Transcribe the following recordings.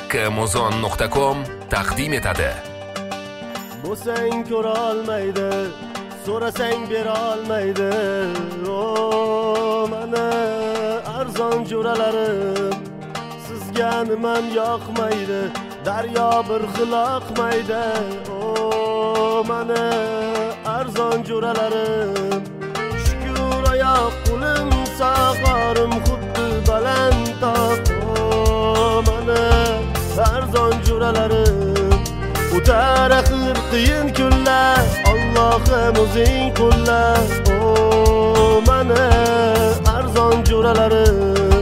makkmuzon.com taqdim etadi. Bo'lsang ko'ra olmaydi, so'rasang bera olmaydi. O mana arzon jo'ralarim, sizga nimam yoqmaydi, daryo bir xil oqmaydi. O mana arzon jo'ralarim, shukr oyoq qo'lim sog'orim xuddi baland tog'. O mana arzon jo'ralarim, o'tar axir qiyin kunlar, Allohim o'zing qo'llar. O mana arzon jo'ralarim,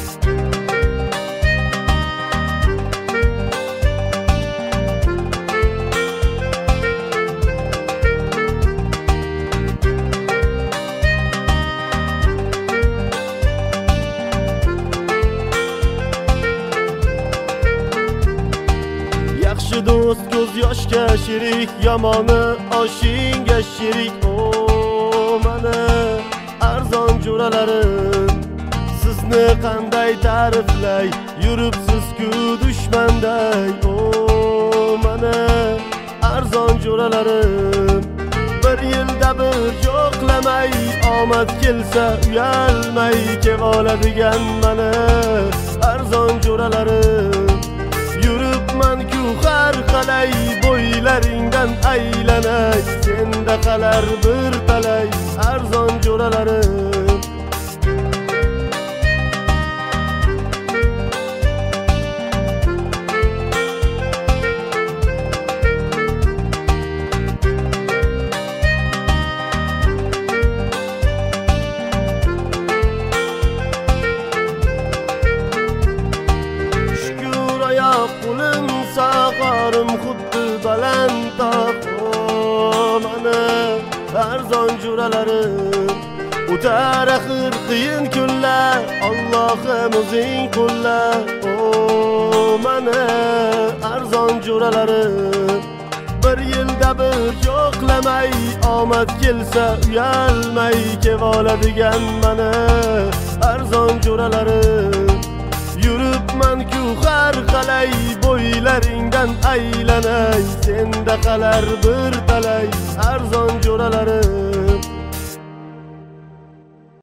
yaxshi do'st ko'z yoshga sherik, yomoni oshingga sherik. O mana arzon jo'ralarim, sizni qanday ta'riflay, yuribsiz-ku dushmanday. O mana arzon jo'ralarim, bir yilda bir yo'qlamay, omad kelsa uyalmay kevoladigan mana arzon jo'ralarim. Yuribman-ku har qalay, bo'ylaringdan aylanay, senda qalar bir talay arzon jo'ralarim. Qo'lim sog'orim xuddi baland tog'. O mana arzon jo'ralarim, o'tar axir qiyin kunlar, Allohim o'zing qo'llar. O mana arzon jo'ralarim, bir yilda bir yo'qlamay, omad kelsa uyalmay kevoladigan mana arzon jo'ralarim. Yuribman-ku har qalay, bo'ylaringdan aylanay, senda qalar bir talay arzon jo'ralarim.